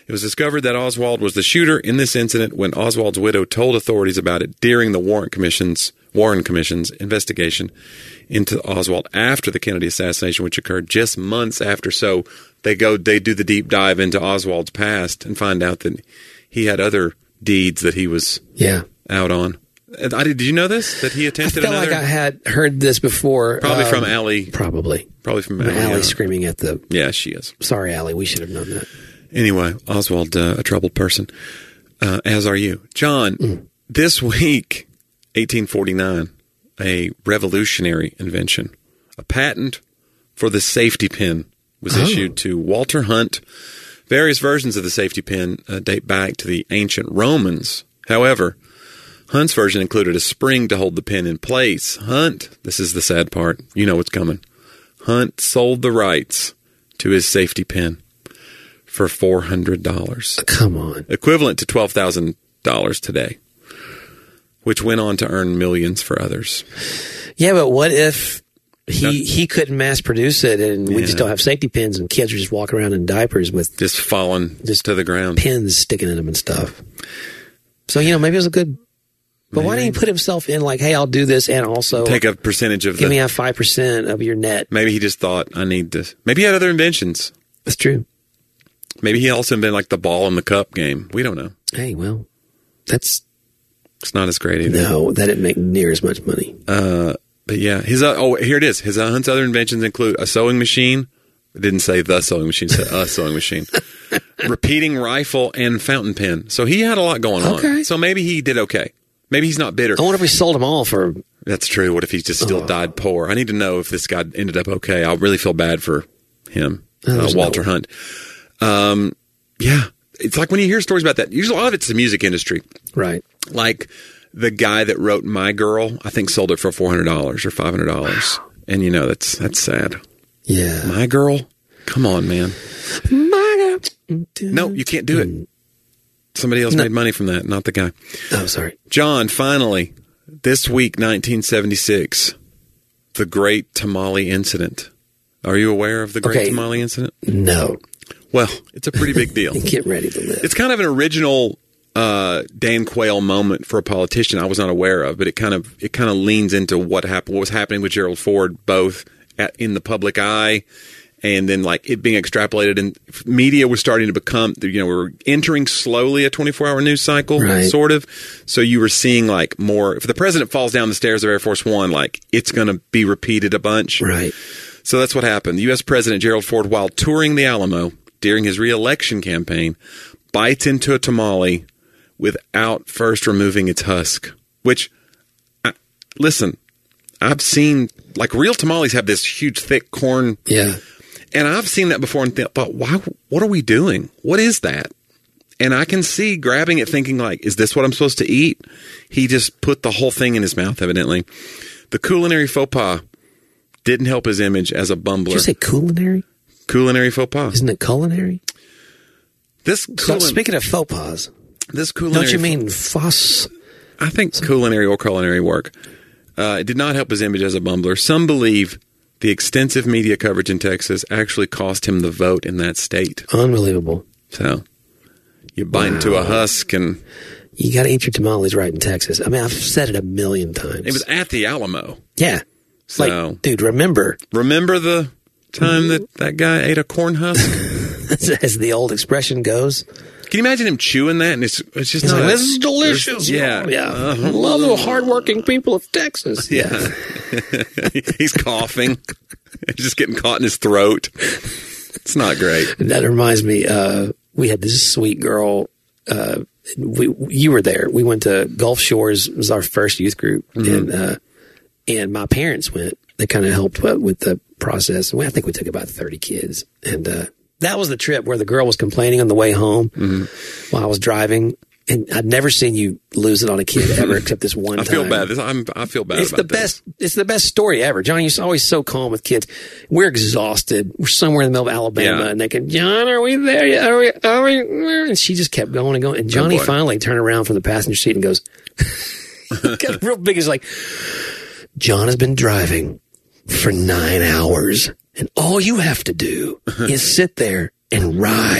It was discovered that Oswald was the shooter in this incident when Oswald's widow told authorities about it during the Warren Commission's investigation into Oswald after the Kennedy assassination, which occurred just months after. So they do the deep dive into Oswald's past and find out that he had other deeds that he was out on. Did you know this? That he attempted I feel like I had heard this before. Probably from Allie. Probably from Allie. Allie screaming at the... Yeah, she is. Sorry, Allie. We should have known that. Anyway, Oswald, a troubled person, as are you. John, this week, 1849, a revolutionary invention, a patent for the safety pin was issued to Walter Hunt. Various versions of the safety pin date back to the ancient Romans. However, Hunt's version included a spring to hold the pin in place. Hunt, this is the sad part, you know what's coming. Hunt sold the rights to his safety pin for $400. Come on. Equivalent to $12,000 today, which went on to earn millions for others. Yeah, but what if he couldn't mass produce it and we just don't have safety pins and kids are just walking around in diapers with... Just falling to the ground. Pins sticking in them and stuff. So, maybe it was a good... But why didn't he put himself in like, hey, I'll do this and also... Take a percentage of give me a 5% of your net. Maybe he just thought, I need this. Maybe he had other inventions. That's true. Maybe he also invented like the ball in the cup game. We don't know. Hey, well, it's not as great either. No, that didn't make near as much money. But yeah, here it is. His Hunt's other inventions include a sewing machine. It didn't say the sewing machine, it said a sewing machine. Repeating rifle and fountain pen. So he had a lot going on. So maybe he did okay. Maybe he's not bitter. I wonder if we sold them all for... That's true. What if he just still died poor? I need to know if this guy ended up okay. I really feel bad for him, Walter Hunt. Yeah. It's like when you hear stories about that, usually a lot of it's the music industry. Right. Like the guy that wrote My Girl, I think sold it for $400 or $500. Wow. And that's sad. Yeah. My Girl? Come on, man. My Girl. No, you can't do it. Somebody else made money from that, not the guy. Oh, sorry. John, finally, this week, 1976, the Great Tamale Incident. Are you aware of the Great Tamale Incident? No. Well, it's a pretty big deal. Get ready to live. It's kind of an original Dan Quayle moment for a politician I was not aware of, but it kind of leans into what was happening with Gerald Ford, both in the public eye and then like it being extrapolated, and media was starting to become, we were entering slowly a 24-hour news cycle, sort of. So you were seeing like more, if the president falls down the stairs of Air Force One, like it's going to be repeated a bunch. Right. So that's what happened. The U.S. President Gerald Ford, while touring the Alamo during his re-election campaign, bites into a tamale without first removing its husk, which, listen, I've seen, like, real tamales have this huge, thick corn. Yeah. And I've seen that before and thought, why? What are we doing? What is that? And I can see grabbing it thinking, like, is this what I'm supposed to eat? He just put the whole thing in his mouth, evidently. The culinary faux pas didn't help his image as a bumbler. Did you say culinary? Culinary faux pas. Isn't it culinary? Speaking of faux pas, this culinary... Don't you mean fuss? I think culinary or culinary work. It did not help his image as a bumbler. Some believe the extensive media coverage in Texas actually cost him the vote in that state. Unbelievable. So, you bite into a husk and... You got to eat your tamales right in Texas. I mean, I've said it a million times. It was at the Alamo. Yeah. So, like, dude, remember the time that guy ate a corn husk? As the old expression goes. Can you imagine him chewing that? And it's just not... Like, this is delicious. Yeah. I love the hardworking people of Texas. Yeah. He's coughing. He's just getting caught in his throat. It's not great. That reminds me, we had this sweet girl. You were there. We went to Gulf Shores. It was our first youth group. And my parents went. They kind of helped with the process. I think we took about 30 kids. And that was the trip where the girl was complaining on the way home while I was driving. And I'd never seen you lose it on a kid ever, except this one time. I feel bad. I feel bad about this. It's the best story ever. John, you're always so calm with kids. We're exhausted. We're somewhere in the middle of Alabama, and they can, John, are we there yet? Are we? And she just kept going and going. And Johnny finally turned around from the passenger seat and goes, got real big. He's like, John has been driving for 9 hours, and all you have to do is sit there and ride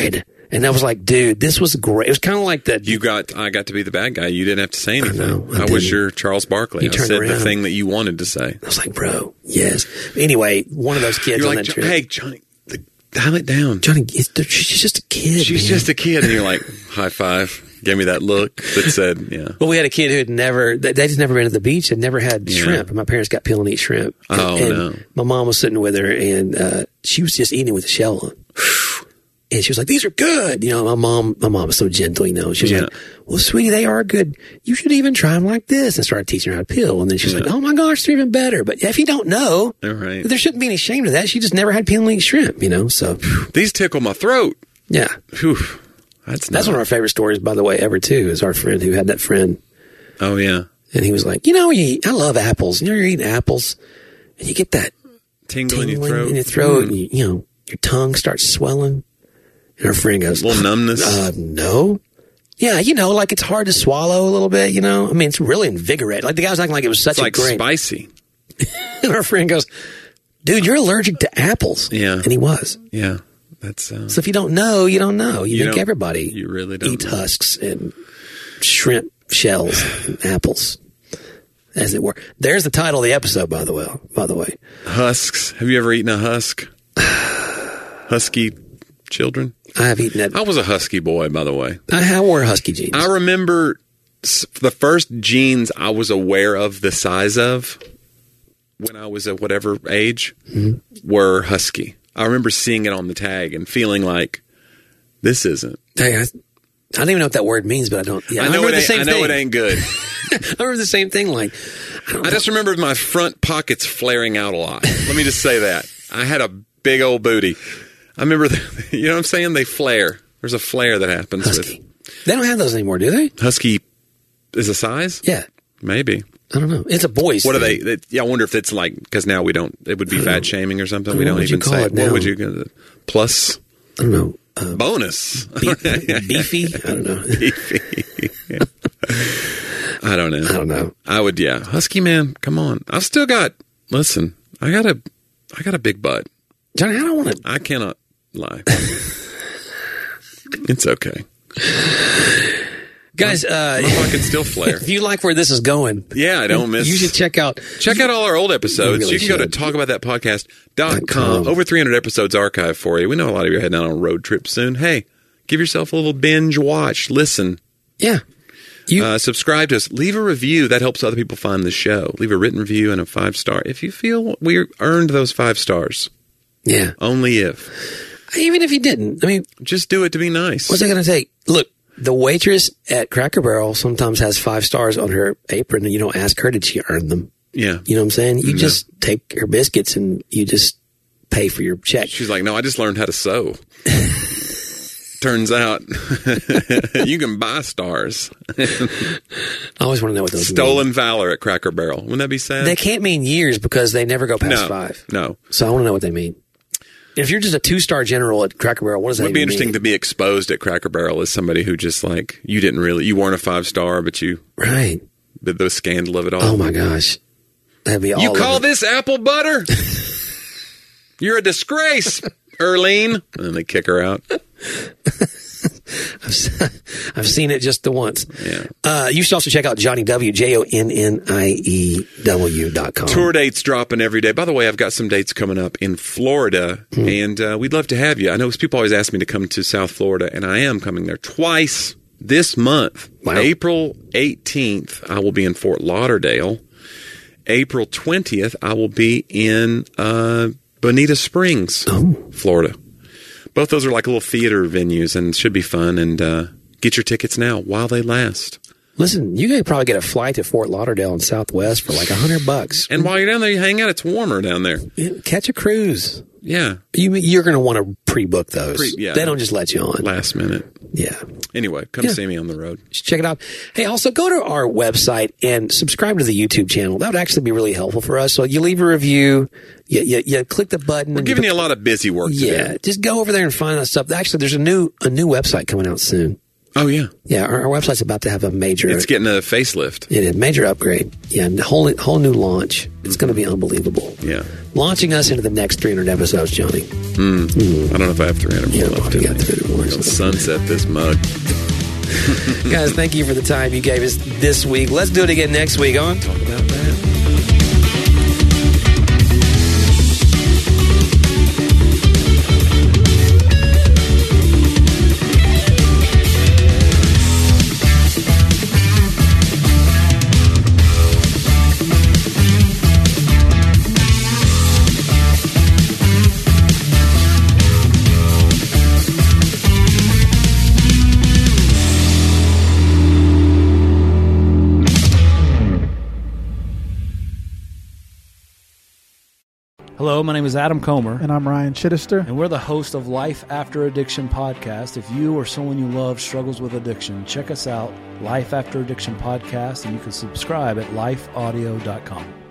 And I was like, dude, this was great. It was kind of like that. I got to be the bad guy. You didn't have to say anything. I was your Charles Barkley. I said around. the thing that you wanted to say. I was like, bro, yes. Anyway, one of those kids You're on like, that trip. hey, Johnny, dial it down. Johnny, she's just a kid. She's man. just a kid. And you're like, high five. Gave me that look that said, yeah. Well, we had a kid who had they just never been to the beach. They'd never had shrimp. And my parents got peel and eat shrimp. No. My mom was sitting with her, and she was just eating it with the shell on. And she was like, these are good. You know, my mom was so gentle, you know. She was like, well, sweetie, they are good. You should even try them like this. And started teaching her how to peel. And then she was like, oh my gosh, they're even better. But if you don't know, there shouldn't be any shame to that. She just never had peel and eat shrimp, you know. So these tickle my throat. Yeah. Whew. That's one of our favorite stories, by the way, ever, too, is our friend who had that friend. Oh, yeah. And he was like, you know, I love apples. You know, you're eating apples, and you get that tingle in your throat, and you know, your tongue starts swelling. And our friend goes, a little numbness? No. Yeah, you know, like it's hard to swallow a little bit, you know? I mean, it's really invigorating. Like the guy was acting like it was such a great... spicy. And our friend goes, dude, you're allergic to apples. Yeah. And he was. Yeah. That's so if you don't know, you don't know. You think everybody you really don't eats husks and shrimp shells and apples, as it were. There's the title of the episode, by the way. Husks. Have you ever eaten a husk? Husky children? I have eaten that. I was a husky boy, by the way. I wore husky jeans. I remember the first jeans I was aware of the size of when I was at whatever age were husky. I remember seeing it on the tag and feeling like, this isn't. Hey, I don't even know what that word means, but I don't. Yeah, I know it ain't good. I remember the same thing. Like, I just remember my front pockets flaring out a lot. Let me just say that. I had a big old booty. I remember, you know what I'm saying? They flare. There's a flare that happens husky. They don't have those anymore, do they? Husky is a size? Yeah. Maybe. I don't know. It's a boy's What thing. are they? Yeah, I wonder if it's like, because now we don't, it would be fat shaming or something. We don't even say. What would you, plus? I don't know. Bonus. Beefy? I don't know. Beefy. I don't know. I would, yeah. Husky man, come on. I've still got, listen, I got a big butt. Johnny, I don't want to. I cannot lie. It's okay. Guys, my pocket still flare. If you like where this is going, I don't miss. You should check out all our old episodes. Really you can go to talkaboutthatpodcast.com. Over 300 episodes archived for you. We know a lot of you are heading out on a road trip soon. Hey, give yourself a little binge watch. Listen. Yeah. Subscribe to us. Leave a review. That helps other people find the show. Leave a written review and a 5-star. If you feel we earned those 5 stars. Yeah. Only if. Even if you didn't. I mean, just do it to be nice. What's I going to say? Look, the waitress at Cracker Barrel sometimes has 5 stars on her apron, and you don't ask her, did she earn them? Yeah. You know what I'm saying? You just take her biscuits and you just pay for your check. She's like, no, I just learned how to sew. Turns out you can buy stars. I always want to know what those Stolen mean. Valor at Cracker Barrel. Wouldn't that be sad? They can't mean years because they never go past 5. No. So I want to know what they mean. If you're just a 2-star general at Cracker Barrel, what does that mean? It would be interesting to be exposed at Cracker Barrel as somebody who just like, you weren't a 5-star, but you. Right. The scandal of it all. Oh my gosh. That'd be all You call this apple butter? You're a disgrace, Earlene. And then they kick her out. I've seen it just the once. Yeah. You should also check out Johnny W, JONNIEW.com. Tour dates dropping every day. By the way, I've got some dates coming up in Florida, and we'd love to have you. I know people always ask me to come to South Florida, and I am coming there twice this month. Wow. April 18th, I will be in Fort Lauderdale. April 20th, I will be in Bonita Springs, Florida. Both those are like little theater venues and should be fun. And get your tickets now while they last. Listen, you could probably get a flight to Fort Lauderdale in Southwest for like $100. And while you're down there, you hang out. It's warmer down there. Catch a cruise. Yeah. You're going to want to pre-book those. Yeah. They don't just let you on. Last minute. Yeah. Anyway, come see me on the road. Check it out. Hey, also go to our website and subscribe to the YouTube channel. That would actually be really helpful for us. So you leave a review, you click the button. We're giving you a lot of busy work to do. Yeah, just go over there and find that stuff. Actually, there's a new website coming out soon. Oh, yeah. Yeah, our website's about to have a major... It's getting a facelift. It is. Major upgrade. Yeah, whole new launch. It's going to be unbelievable. Yeah. Launching us into the next 300 episodes, Johnny. I don't know if I have 300 more left. You got 300 more. unfortunately. Sunset this mug. Guys, thank you for the time you gave us this week. Let's do it again next week on Talk about that. Hello, my name is Adam Comer. And I'm Ryan Chittister. And we're the host of Life After Addiction podcast. If you or someone you love struggles with addiction, check us out, Life After Addiction podcast, and you can subscribe at lifeaudio.com.